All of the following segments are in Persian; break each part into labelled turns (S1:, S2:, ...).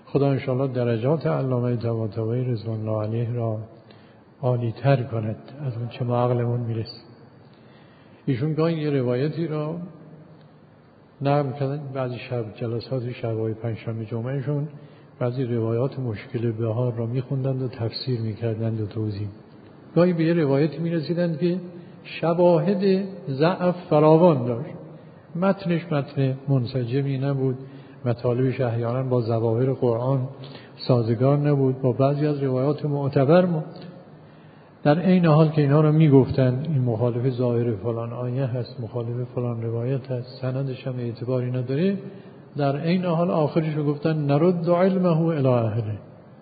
S1: خدا انشاءالله درجات علامه طباطبایی رضوان الله علیه را عالی تر کند از اون چه ما عقلمون میرسه. ایشون گاهی یه روایتی را نقل کردن، بعضی شب جلسات شب‌های پنجشنبه جمعهشون بعضی روایات مشکل بهار را میخوندند و تفسیر میکردند و توضیح. گاهی به یه روایتی میرسیدند که شواهد ضعف فراوان داشت، متنش متن منسجمی نبود، مطالبش احیانا با ظواهر قرآن سازگار نبود، با بعضی از روایات معتبر در عین حال که اینا رو میگفتن این مخالف ظاهر فلان آیه هست، مخالف فلان روایت هست، سندش هم اعتباری نداره، در عین حال آخرش رو گفتن نرد علمه الی اهله.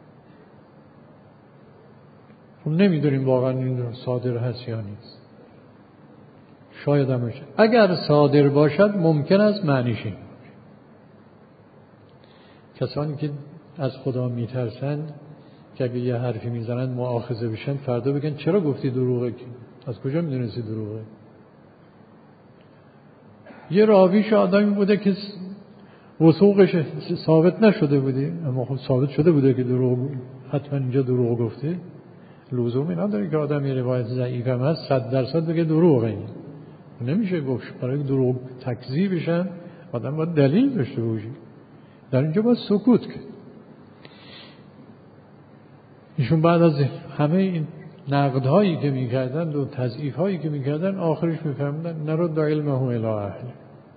S1: خب نمیدونیم واقعا این صادر هست یا نیست. شاید هم باشه. اگر صادر باشد ممکن است معنیش این باشه. کسانی که از خدا میترسند که اگه یه حرفی میزنند مؤاخذه بشن، فردا بگن چرا گفتی دروغه؟ از کجا میدونستی دروغه؟ یه راویش آدمی بوده که وثوقش ثابت نشده بوده، اما خب ثابت شده بوده که دروغ، حتما اینجا دروغ گفته. لزومی نداره که آدم یه روایت ضعیف هم هست 100% بگه دروغه. این نمیشه گفت. برای دروغ تکذیبشن آدم باید دلیل داشته باشه. در اینجا باید سکوت کرد. ایشون بعد از همه این نقدهایی که میکردن و تضعیفهایی که میکردن آخرش میفهمدن نرد علمه الی اهله.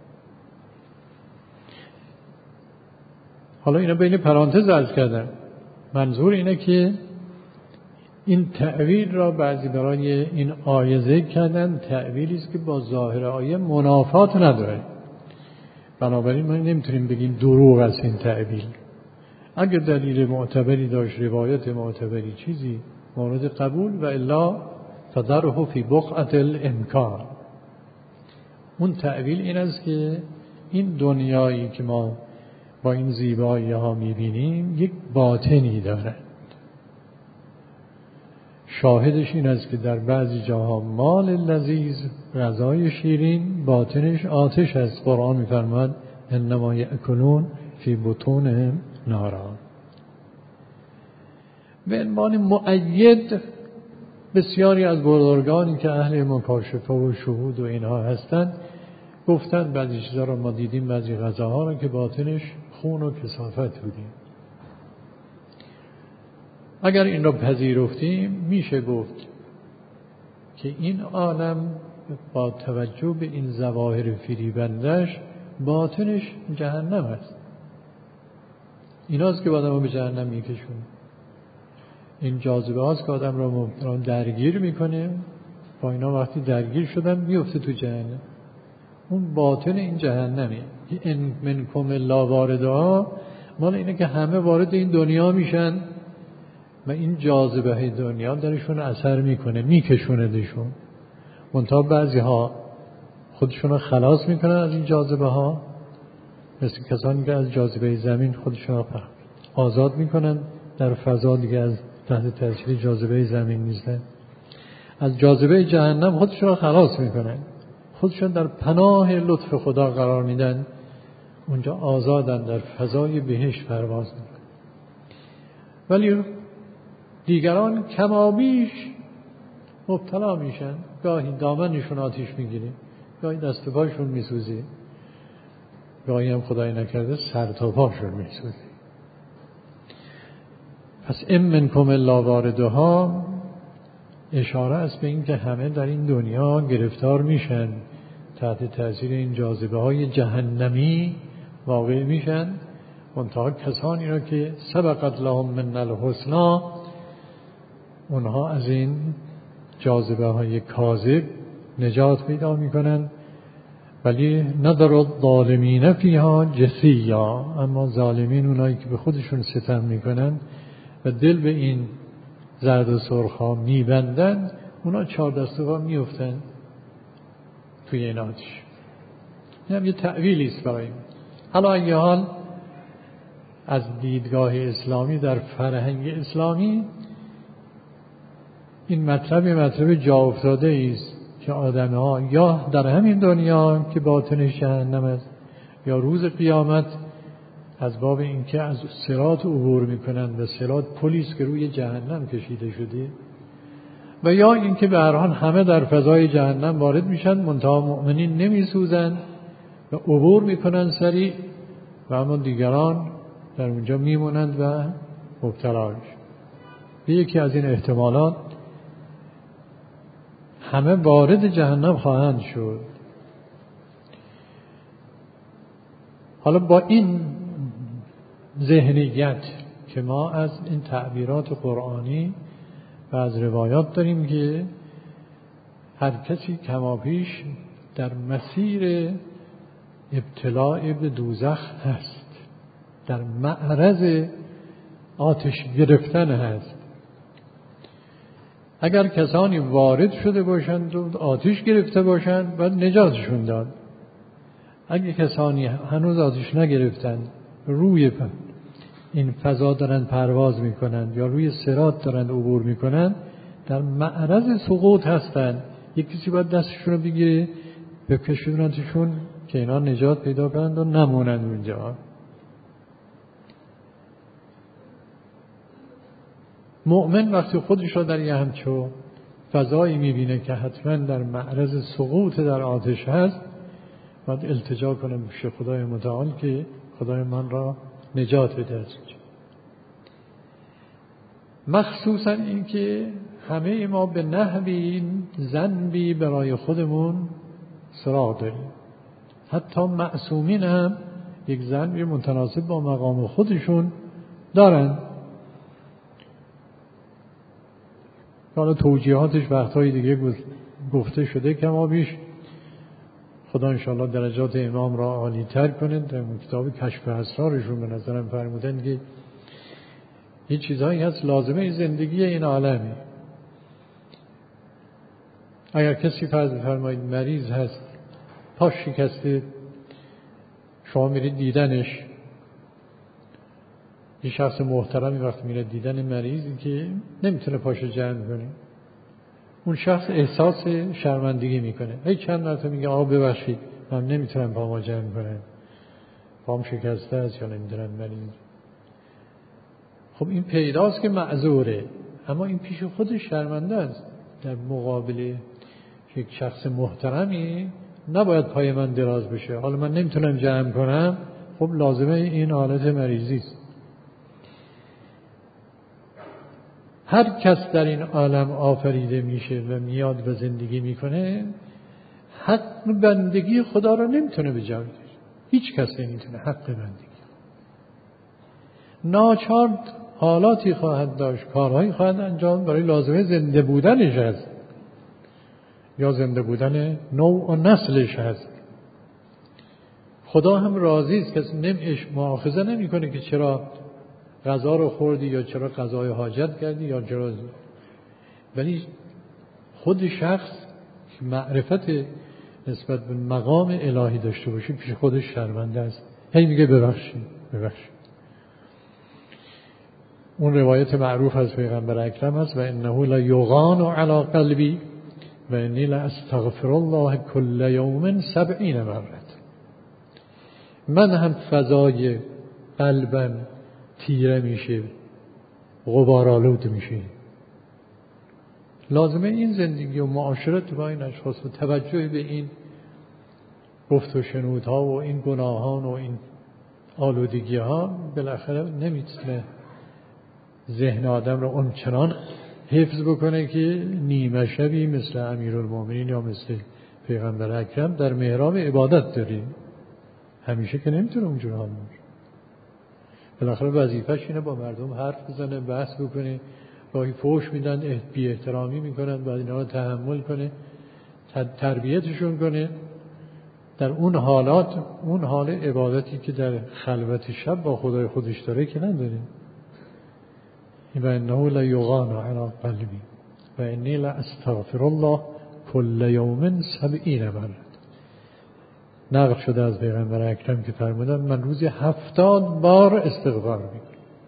S1: حالا اینا بین پرانتز عرض کردن، منظور اینه که این تأویل را بعضی برای این آیه ذکر کردن، تأویلی است که با ظاهر آیه منافات نداره. بنابراین ما نمیتونیم بگیم دروغ است این تأویل. اگر دلیل معتبری داشت، روایت معتبری، چیزی مورد قبول، و الا فذره فی بقعة الامکان. اون تأویل این است که این دنیایی که ما با این زیبایی ها میبینیم یک باطنی داره. شاهدش این است که در بعضی جاها مال لذیذ، غذای شیرین، باطنش آتش است. قرآن می‌فرماید انما یأکلون فی بطونهم نارا. به عنوان مؤید بسیاری از بزرگانی که اهل مکاشفه و شهود و اینها هستند گفتند بعضی چیزا را ما دیدیم، بعضی غذاها را که باطنش خون و کثافت بودیم. اگر این را پذیرفتیم میشه گفت که این عالم با توجه به این ظواهر فریبندش باطنش جهنم است. ایناست که آدم رو به جهنم میکشون. این جاذبه هاست که آدم را درگیر میکنه، با اینا وقتی درگیر شدن میفته تو جهنم. اون باطن این جهنمه. این منکم الا واردها مال اینه که همه وارد این دنیا میشن و این جاذبه دنیا درشون اثر میکنه، میکشونه دشون. منتها بعضی ها خودشون رو خلاص میکنن از این جاذبه ها، مثل کسانی که از جاذبه زمین خودشون رو آزاد میکنن در فضا، دیگه از تحت تاثیر جاذبه زمین نیستن. از جاذبه جهنم خودشون رو خلاص میکنن، خودشون در پناه لطف خدا قرار میدن، اونجا آزادن، در فضای بهشت پرواز میکنن. ولی دیگران کمابیش مبتلا میشن. گاهی دامنشون آتیش میگیره، گاهی دست و پاشون میسوزه، گاهی هم خدای نکرده سر تا پاشون میسوزه. پس ام منکم الا واردها اشاره است به این که همه در این دنیا گرفتار میشن، تحت تاثیر این جاذبه های جهنمی واقع میشن. منتها کسانی را که سبقت لهم من الحسنا، اونها از این جاذبه های کاذب نجات پیدا میکنن. ولی نذر الظالمین فیها جثیا، اما ظالمین اونایی که به خودشون ستم میکنن و دل به این زرد و سرخ ها میبندن، اونا 4 دسته ها میفتن توی این آتش. این هم یه تأویلی است برای این. حالا این حال از دیدگاه اسلامی، در فرهنگ اسلامی، این مطلب جا افتاده است که آدم‌ها یا در همین دنیا که باطنش جهنم است، یا روز قیامت از باب اینکه از صراط عبور میکنند و صراط پلیس که روی جهنم کشیده شده، و یا اینکه به هر حال همه در فضای جهنم وارد میشن منتها مؤمنین نمیسوزن و عبور میکنن سریع و اما دیگران در اونجا میمونند و مبتلا میشن. به یکی از این احتمالات همه وارد جهنم خواهند شد. حالا با این ذهنیت که ما از این تعبیرات قرآنی و از روایات داریم که هر کسی کمابیش در مسیر ابتلاع به دوزخ هست، در معرض آتش گرفتن هست. اگر کسانی وارد شده باشند و آتش گرفته باشند باید نجاتشون داد. اگر کسانی هنوز آتش نگرفتند روی این فضا دارند پرواز میکنند یا روی صراط دارند عبور میکنند در معرض سقوط هستند. یک کسی باید دستشون رو بگیره بکشونتشون که اینا نجات پیدا کنند و نمونند اونجا. مؤمن وقتی خودش را در یه همچو فضایی میبینه که حتما در معرض سقوط در آتش هست باید التجا کنه به خدای متعال که خدای من را نجات بده. مخصوصا این که همه ما به نحوی ذنبی برای خودمون سراغ داریم. حتی معصومین هم یک ذنبی متناسب با مقام خودشون دارن. حالا توجیهاتش وقتهای دیگه گفته شده کما بیش. خدا انشاءالله درجات امام را عالی تر کنه. در کتاب کشف اسرارشون به نظرم فرمودن که این چیزهایی هست لازمه زندگی این عالمی. اگر کسی فرض بفرمایید مریض هست، پاش شکسته، شما میرید دیدنش، یه شخص محترمی وقتی میره دیدن مریضی که نمیتونه پاشو جمع کنه، اون شخص احساس شرمندگی میکنه. هی چند مرتبه میگه آقا ببخشید من نمیتونم پامو جمع کنم، پام شکسته است یا نمیدونم مریض. خب این پیداست که معذوره، اما این پیش خودش شرمنده است. در مقابل یک شخص محترمی نباید پای من دراز بشه. حالا من نمیتونم جمع کنم، خب لازمه این حالت مریضی است. هر کس در این عالم آفریده میشه و میاد و زندگی میکنه حق بندگی خدا را نمیتونه به جا بیاره. هیچ کس نمیتونه حق بندگی. ناچار حالاتی خواهد داشت، کارهایی خواهد انجام برای لازمه زنده بودنش هست یا زنده بودن نوع و نسلش هست. خدا هم راضی است، کسی نمیش مؤاخذه نمیکنه که چرا غذا رو خوردی یا چرا غذای حاجت کردی یا چرا، ولی خود شخص معرفت نسبت به مقام الهی داشته باشه پیش خودش شرمنده است. هی میگه ببخشید ببخشید. اون روایت معروف از پیغمبر اکرم است و انه لا یغان علی قلبی و انی لا استغفر الله کل یوم 70 مرة. من هم فضای قلبم تیره میشه، غبارآلود میشه. لازمه این زندگی و معاشرت با این اشخاص و توجه به این گفت و شنودها و این گناهان و این آلودگی ها بالاخره نمیتونه ذهن آدم را اون چنان حفظ بکنه که نیمه شبی مثل امیرالمومنین یا مثل پیغمبر اکرم در محراب عبادت داریم. همیشه که نمیتونه اونجور حال باشه. بالاخره وظیفه‌ش اینه با مردم حرف بزنه، بحث بکنه، گاهی فحش میدن، بی احترامی میکنن، بعد اینا رو تحمل کنه، تربیتشون کنه. در اون حالات، اون حال عبادتی که در خلوت شب با خدای خودش داره که نداره. و انه لا یغان علی قلبی و انی لا استغفر الله کل یوم 70 مرة. نقل شده از پیغمبر اکرم که فرمودن من روزی 70 بار استغفار میکنم.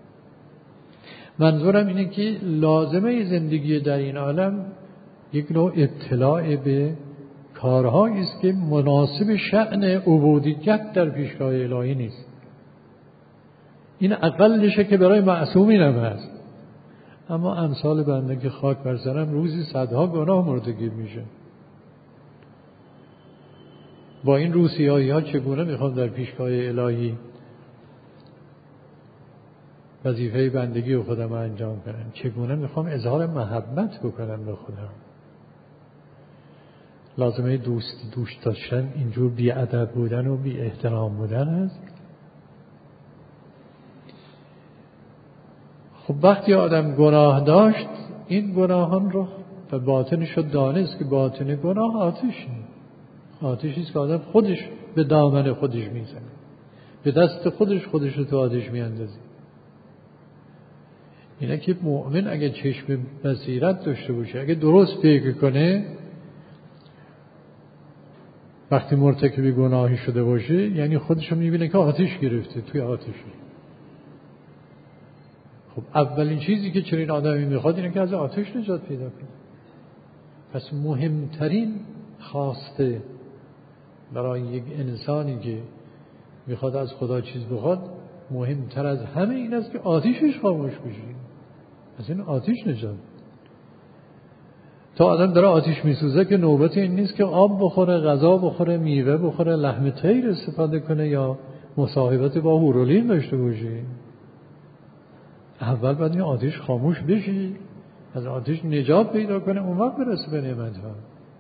S1: منظورم اینه که لازمه زندگی در این عالم یک نوع اطلاع به کارهایی است که مناسب شأن عبودیت در پیشگاه الهی نیست. این اقلشه که برای معصومین هم هست. اما امثال بنده که خاک بر سرم روزی صدها گناه مرتکب میشه. با این روسیایی ها چگونه میخوام در پیشگاه الهی وظیفه بندگی و خودم انجام کنم؟ چگونه میخوام اظهار محبت بکنم به خودم؟ لازمه دوست داشتن اینجور بی ادب بودن و بی احترام بودن است. خب وقتی آدم گناه داشت، این گناهان رو به باطنش رو دانست که باطن گناه آتشی است که آدم خودش به دامن خودش میزنه، به دست خودش رو تو آتش میاندازه. اینه که مؤمن اگه چشم بصیرت داشته باشه، اگه درست فکر کنه، وقتی مرتکب گناهی شده باشه یعنی خودش رو میبینه که آتش گرفته، توی آتشه. خب اولین چیزی که چنین آدمی میخواد اینه که از آتش نجات پیدا کنه. پس مهمترین خواسته برای یک انسانی که میخواد از خدا چیز بخواد، مهمتر از همه این است که آتشش خاموش بشه، از این آتش نجات. تا آدم داره آتش میسوزه که نوبت این نیست که آب بخوره، غذا بخوره، میوه بخوره، لحم طیر استفاده کنه یا مصاحبت با هورولین داشته باشه. اول باید این آتش خاموش بشه، از آتش نجات پیدا کنه، اون وقت برسه به نعمت‌ها.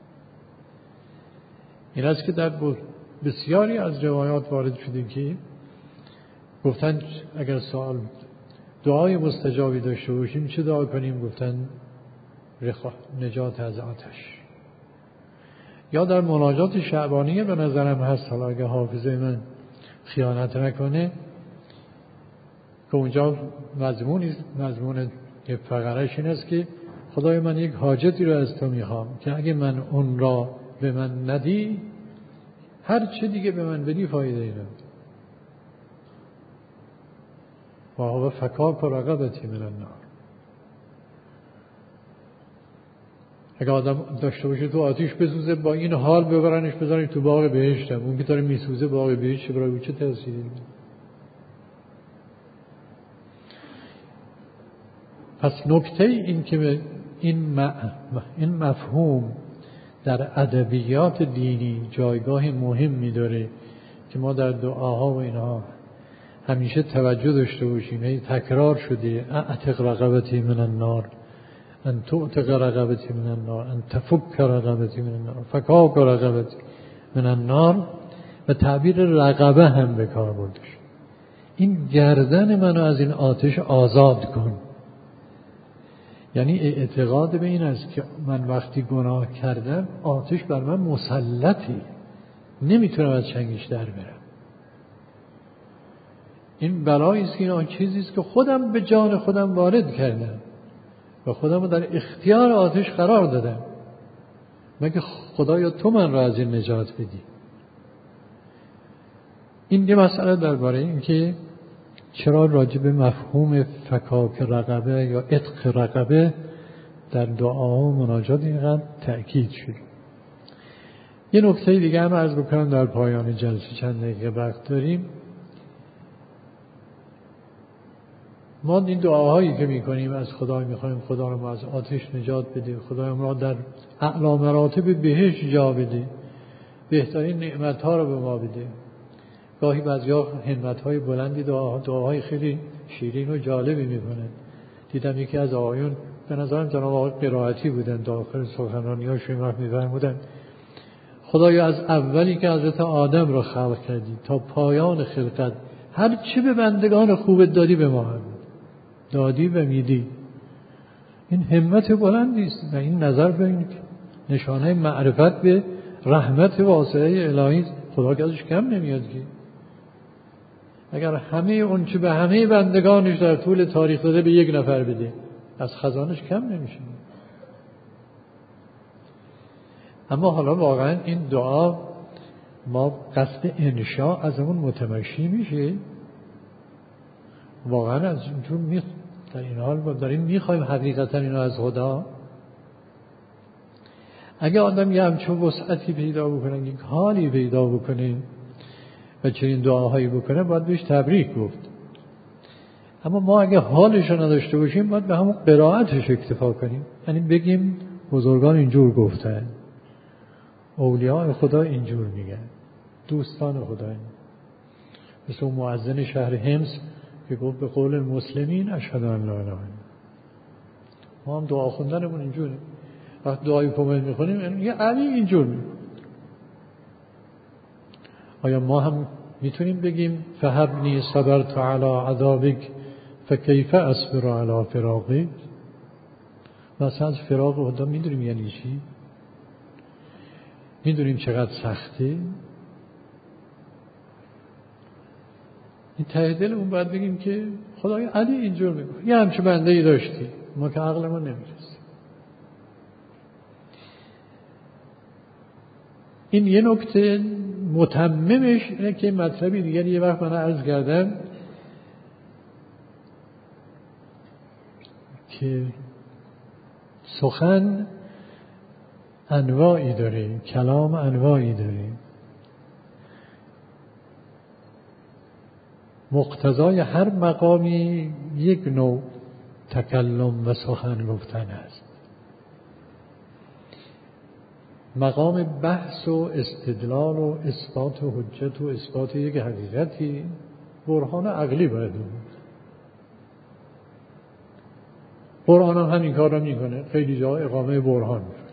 S1: این است که در بسیاری از روایات وارد شده که گفتن اگر سوال دعای مستجابی داشته باشیم چه دعا کنیم؟ گفتن نجات از آتش. یا در مناجات شعبانیه به نظرم هست، حالا اگه حافظه من خیانت نکنه، که اونجا مضمون فقرش این است که خدای من یک حاجتی رو از تو میخوام که اگه من اون را به من ندی، هر چه دیگه به من بدی فایده ای نداره. و هو فکاک رقبتی من النار. اگه آدم داشته باشه تو آتیش بسوزه، با این حال ببرنش بذارنش تو باغ بهشت، اون که داره میسوزه باغ بهشت، برای چه تأثیری میده؟ پس نکته این که این مفهوم در ادبیات دینی جایگاه مهمی داره که ما در دعاها و اینها همیشه توجه داشته باشیم. این تکرار شده: اعتق رقبتی من النار، ان تعتق رقبتی من النار، ان تفک رقبتی من النار، فکاک رقبتی من النار. و تعبیر رقبه هم به کار برده شد. این گردن منو از این آتش آزاد کن. یعنی اعتقاد به این است که من وقتی گناه کردم آتش بر من مسلطی، نمیتونم از چنگش در برم. این بلایی است که این چیزی است که خودم به جان خودم وارد کردم و خودم رو در اختیار آتش قرار دادم. مگه خدایا تو من را از این نجات بدی؟ این یه مسئله درباره این که چرا راجع به مفهوم فکاک رقبه یا عتق رقبه در دعا و مناجات اینقدر تأکید شد. یه نکته دیگه هم عرض بکنم در پایان جلسه، چند دقیقه وقت داریم. ما این دعاهایی که میکنیم از خدا میخوایم خدا رو از آتش نجات بده، خدا ما در اعلی مراتب بهشت جا بده، بهترین نعمتها رو به ما بده. گاهی بعضیا همت‌های بلندی دعاهای خیلی شیرین و جالبی میکنن. دیدم یکی از آقایون، به نظرم جناب آقای قرائتی بودن، داخل سخنرانی‌هاشون وقت می‌فرمودن خدایا از اولی که حضرت آدم رو خلق کردی تا پایان خلقت هر چی به بندگان خوبت دادی به ما هم دادی و میدی. این همت بلندی است و این نظر به این نشانه معرفت به رحمت واسعه الهی. خدا که ازش کم نمیاد که اگر همه اون چه به همه بندگانش در طول تاریخ داده به یک نفر بده، از خزانش کم نمیشه. اما حالا واقعا این دعا ما قصد انشاء از اون متمشی میشه، واقعا از اینجور در این حال ما داریم میخوایم حقیقتا اینو از خدا. اگه آدم یه همچون وسعتی پیدا بکنه، یک حالی پیدا بکنه و چنین دعاهایی بکنه، باید بهش تبریک گفت. اما ما اگه حالش رو نداشته باشیم باید به همون قرائتش اکتفا کنیم، یعنی بگیم بزرگان اینجور گفتن، اولیاء خدا اینجور میگن، دوستان خدا این. مثل اون مؤذن شهر حمص که گفت به قول المسلمین اشهد ان لا اله الا الله. ما هم دعا خوندنمون اینجوره، وقتی دعای کامل میخونیم یه علی اینجور میگه. آیا ما هم میتونیم بگیم فهبنی صبرت علی عذابک فکیف اصبر علی فراقک؟ مثلا از فراق خدا میدونیم یعنی چی؟ میدونیم چقدر سخته؟ این ته دلمون باید بگیم که خدای علی اینجور میگه، یه همچه بنده ای داشتی، ما که عقلمون نمیرسه. این یه نکته. متممش اینه که مطلبی دیگر یه وقت من عرض کردم که سخن انواعی داره، کلام انواعی داره. مقتضای هر مقامی یک نوع تکلم و سخن گفتن است. مقام بحث و استدلال و اثبات و حجت و اثبات یک حقیقتی برهان عقلی باید بود. قرآن هم همین کار رو میکنه، خیلی جا اقامه برهان میکنه.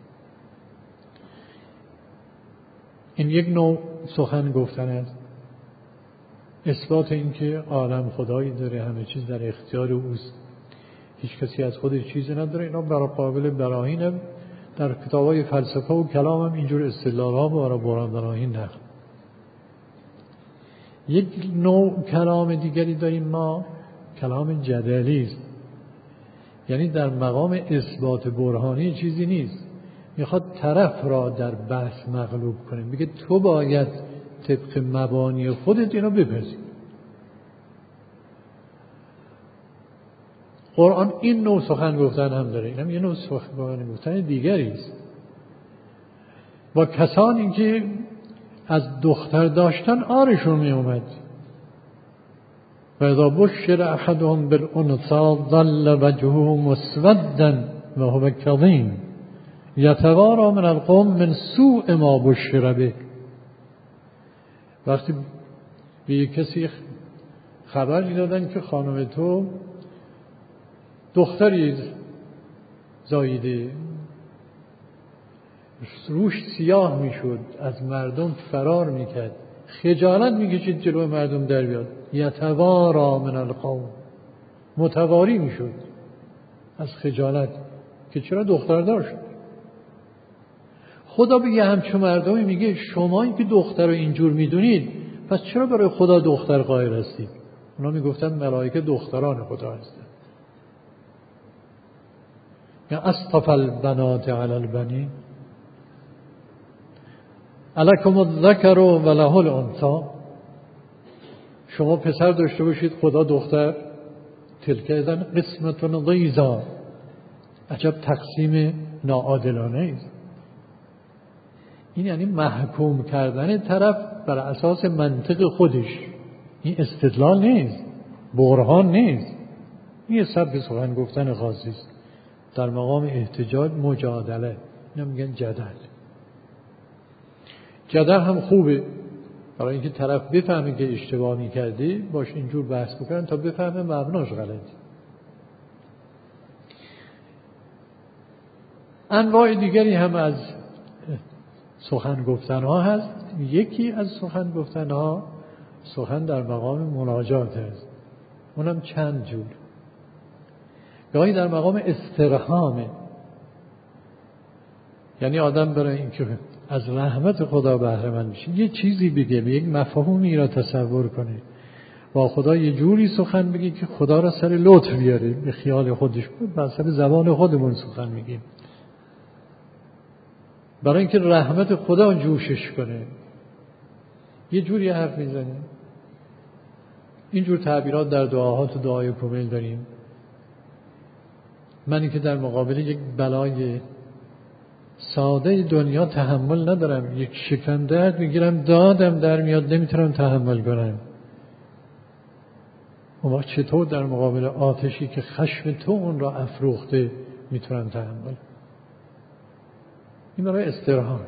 S1: این یک نوع سخن گفتن است. اثبات این که عالم خدایی داره، همه چیز در اختیار اوست، هیچ کسی از خودش چیزی نداره. اینا برای قابل براهینه. در کتاب‌های فلسفه و کلام هم اینجور استدلال‌ها برای براهین نخواهد. یک نوع کلام دیگری داریم ما، کلام جدلی است. یعنی در مقام اثبات برهانی چیزی نیست، میخواد طرف را در بحث مغلوب کنه، میگه تو باید طبق مبانی خودت اینو بپذیر. قرآن این نوع سخن گفتن هم داره، اینم یه نوع سخن گفتن دیگری است. با کسانی که از دختر داشتن آرشون می اومد. و اذا بشر احدهم بالانثى ظل وجهه مسودا وهو كظيم یتوارا من القوم من سوء ما بشر به. وقتی به یک کسی خبر میدادن که خانم تو دختری زاییده، روش سیاه میشد، از مردم فرار میکرد، خجالت میکشید جلو مردم در بیاد. یتوارا من القوم، متواری میشد از خجالت که چرا دختر داشت. خدا به یه همچون مردمی میگه شمایی که دختر رو اینجور میدونید پس چرا برای خدا دختر قائل هستید؟ اونا میگفتن ملائکه دختران خدا هستند. یا اصطفى البنات علی البنین الکم الذکر و له الانثی. شما پسر داشته باشید خدا دختر. تلک اذن قسمة ضیزی. عجب تقسیم ناعادلانه است. این یعنی محکوم کردن طرف بر اساس منطق خودش. این استدلال نیست، برهان نیست. این سبک سخن گفتن خاصی است. در مقام احتجاج مجادله، اینا میگن جدل. جدل هم خوبه برای اینکه طرف بفهمه که اشتباه میکردی، باش اینجور بحث بکنن تا بفهمه مبناش غلطی. انواع دیگری هم از سخن گفتن ها هست. یکی از سخن گفتن ها سخن در مقام مناجات است. اونم چند جور. گاهی در مقام استرحامه، یعنی آدم برای اینکه از رحمت خدا بهره مند بشه یه چیزی بگه، به یک مفهومی را تصور کنه، با خدا یه جوری سخن بگه که خدا را سر لطف بیاره، به خیال خودش به سر زبان خودمون سخن میگیم، برای اینکه رحمت خدا جوشش کنه یه جوری حرف میزنه. اینجور تعبیرات در دعاها تو دعای کمیل داریم. منی که در مقابل یک بلای ساده دنیا تحمل ندارم، یک شکم درد میگیرم، دادم در میاد، نمیتونم تحمل کنم. اون وقت چطور در مقابل آتشی که خشم تو اون را افروخته میتونن تحمل؟ این برای استراحت.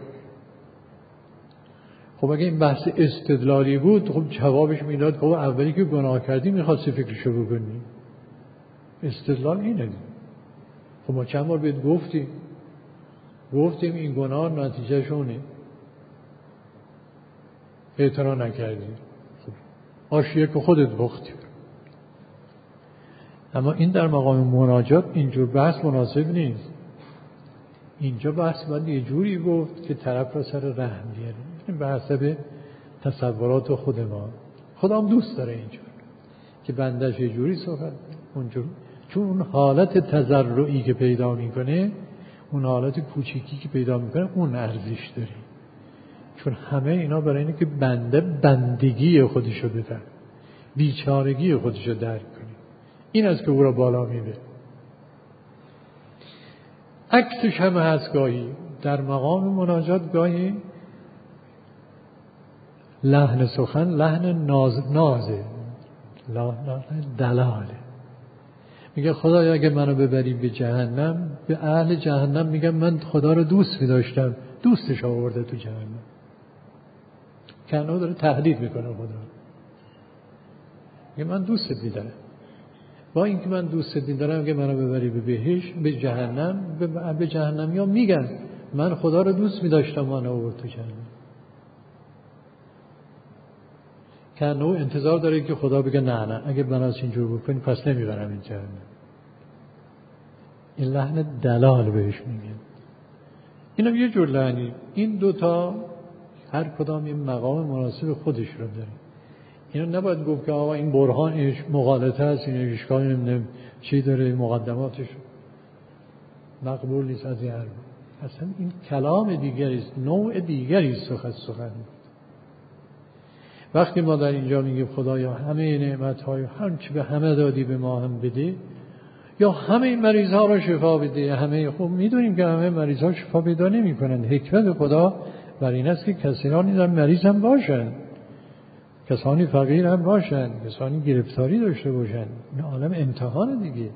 S1: خب اگه این بحث استدلالی بود خب جوابش میداد خب اولی که گناه کردی میخواستی فکرشو بکنی. استدلال اینه. خب ما چند بار بهت گفتیم این گناه نتیجه شونه، اعتراف نکردی، خب آشیه که خودت بختی. اما این در مقام مناجات اینجور بحث مناسب نیست. اینجا بحث باید یه جوری گفت که طرف را سر رحم بیاره. این به حسب تصورات خود ما. خدا هم دوست داره اینجور که بندش یه جوری صحبت اونجور، چون اون حالت تضرعی که پیدا میکنه، اون حالت کوچیکی که پیدا میکنه، اون ارزش داره. چون همه اینا برای اینه که بنده بندگی خودشو بدن، بیچارگی خودشو درک کنه. این است که او را بالا میبره. عکسش هم هست گاهی در مقام مناجات، گاهی لحن سخن لحن نازه، لحن دلاله. میگه خدایا اگه منو ببری به جهنم، به اهل جهنم میگم من خدا رو دوست میداشتم، دوستش آورده تو جهنم. کنه داره تهدید میکنه خدا. میگه من دوستت میدارم، با اینکه من دوستت میدارم اگه منو ببری به بهشت، به جهنم، به جهنم یا میگن من خدا رو دوست میداشتم منو آورد تو جهنم. کنه انتظار داره که خدا بگه نه اگه من از اینجور بکنی پس نمیبرم این جهنم. این لحن دلال بهش میگن. اینم یه جور لحنی. این دوتا هر کدام یه مقام مناسب خودش رو داره. اینو نباید گفت که آقا این برهانش مغالطه است، این اشکالی نمیدونم چی داره، مقدماتش مقبول نیست از این حرف. اصلا این کلام دیگری است، نوع دیگری است سخن. وقتی ما در اینجا میگیم خدایا همه نعمت‌های هر چی به همه دادی به ما هم بده، یا همه مریض‌ها رو شفا بده، همه خب میدونیم که همه مریض‌ها شفا پیدا نمی‌کنن. حکمت خدا بر این است که کسانی در مریض هم باشن، کسانی فقیر هم باشن، کسانی گرفتاری داشته باشن. این عالم امتحان دیگه.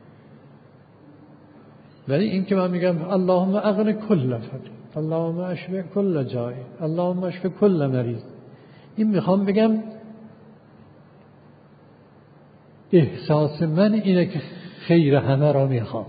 S1: ولی این که من میگم اللهم اغن کل فقیر، اللهم اشفی کل جای، اللهم اشفی کل مریض، این میخوام بگم احساس من اینه که خیر همه را میخوام.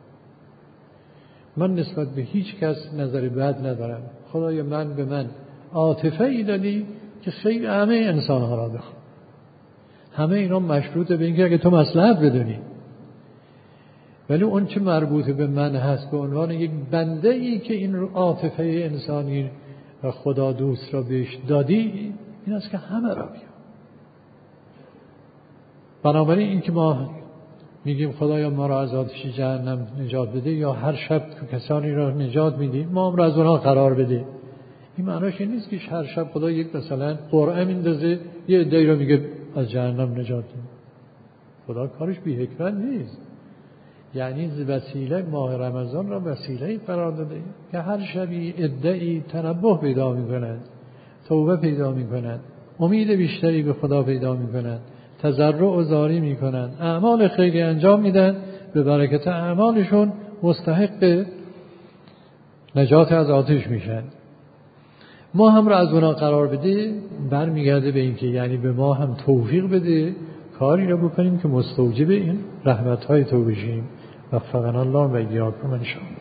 S1: من نسبت به هیچ کس نظر بد ندارم. خدایا من به من عاطفه ای دادی که خیر همه انسان ها را بخوام. همه اینا مشروطه به اینکه اگه تو مصلحت بدونی. ولی اون چه مربوط به من هست به عنوان یک بنده ای که این عاطفه انسانی و خدا دوست را بهش دادی، این است که همه را بیا. بنابراین این که ما میگیم خدایا ما را از آتش جهنم نجات بده، یا هر شب کسانی را نجات میدی ما هم را از اونها قرار بده، این معناش این نیست که هر شب خدا یک مثلا قرعه میندازه یه عده‌ای رو میگه از جهنم نجات بده. خدا کارش بی حکمت نیست. یعنی وسیله ماه رمضان را وسیله قرار داده که هر شبی عده‌ای تنبه پیدا میکنند، توبه پیدا میکنند، امید بیشتری به خدا پیدا میکنند، تضرع و زاری میکنند، اعمال خیری انجام میدن، به برکت اعمالشون مستحق نجات از آتش میشن. ما هم را از اونا قرار بده، برمیگرده به این که یعنی به ما هم توفیق بده کاری را بکنیم که مستوجب این رحمت‌های تو بشیم. وفقنا الله و ایاکم ان شاء الله.